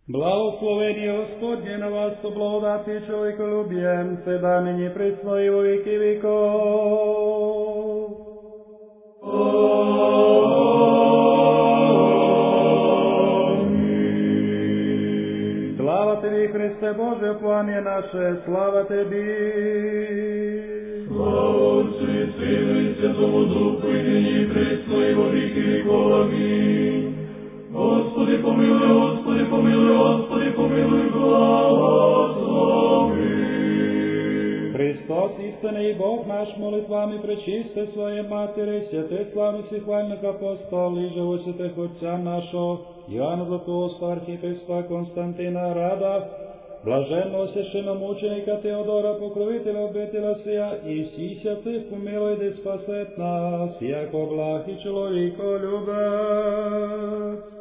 Благословение Господне на вас, со благодати человеколюбиемце, да ныне пресно и во веки веков. Аминь. Слава Тебе, Христе Боже, пламя наше, слава Тебе. Слава Отцу и Сыну и Святому Духу, и ныне и пресно и во веки веков. Аминь. Господи помилуй, Господи помилуй, Господи помилуй, благослови. Христос, истинный Бог наш, молитвами пречисти Своей Матери, святых славных и хвальных апостолов, и живо святых Отца нашего, Иоанна Златоуста, архиепископа Константина Рада, блаженного священномученика Теодора, покровителя обителя сия, и всіх святых помилуй, да спасет нас, яко благ и человеколюбец.